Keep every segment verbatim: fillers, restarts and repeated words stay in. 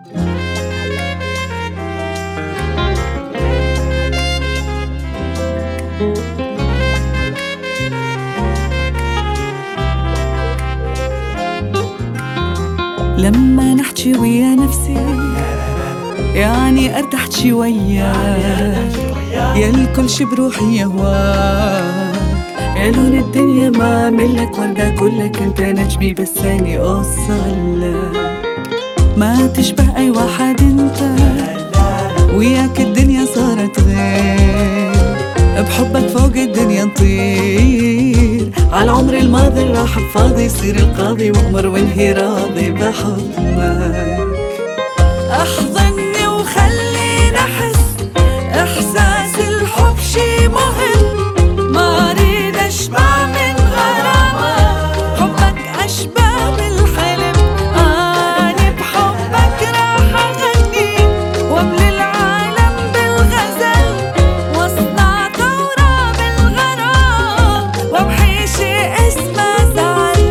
لما نحكي ويا نفسي يعني ارتحت شي وياك، يا الكل شي بروحي يهواك، يا لون الدنيا ما عملك وردة كلك انت نجمي بس اني اوصلك، ما تشبه اي واحد انت، وياك الدنيا صارت غير، بحبك فوق الدنيا نطير، على العمر الماضي راح بفاضي يصير القاضي وامر وانهي راضي بحضنك. احضني وخليني احس احساس الحب شي مهم، ما اريد اشبع من غرامك، حبك اشبه بالحلم، اني بحبك راح اغني واملي العالم بالغزل، واصنع ثورة بالغرام وامحي شي اسمه زعل.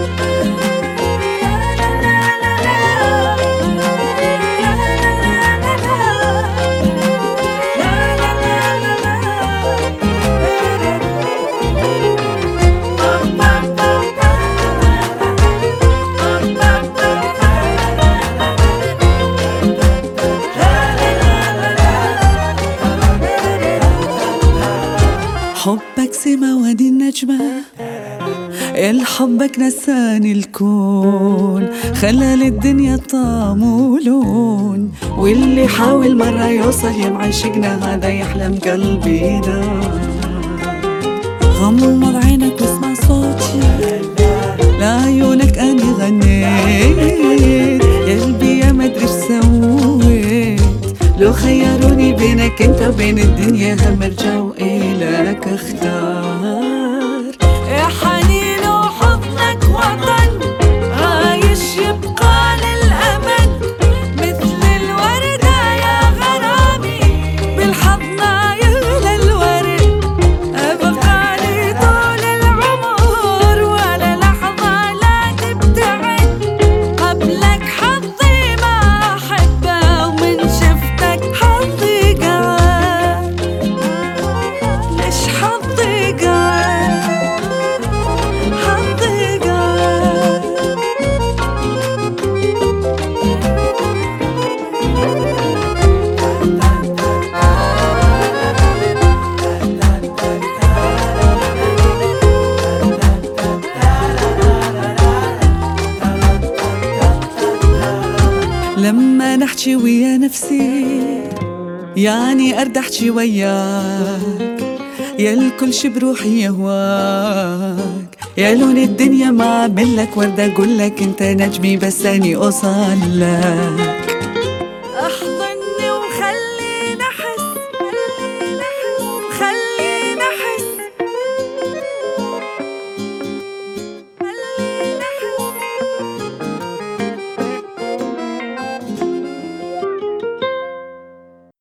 حبك سما ودي النجمة، الحبك نساني الكون، خلى للدنيا طعم ولون، واللي حاول مرة يوصل يم عشقنا هذا يحلم قلبي نار. غمض عينك واسمع صوتي، لعيونك اني غنيت، يا قلبي يا مدري ايش سويت، لو خيروني بينك انت وبين الدنيا هم ارجع والك اختار. يا حنين وحضنك وطن عايش يبقى للأبد، مثل الوردة يا غرامي بالحضنة يغلى الورد، أبقى لي طول العمر ولا لحظة لا تبتعد، قبلك حظي ما أحبه ومن شفتك حظي قعد، ليش حظي قعد حظي قعد. لما نحكي ويا نفسي يعني اردحت شي وياك، يا الكل شي بروحي يهواك، يا لون الدنيا ما عملك وردة اقولك انت نجمي بس اني اوصلك.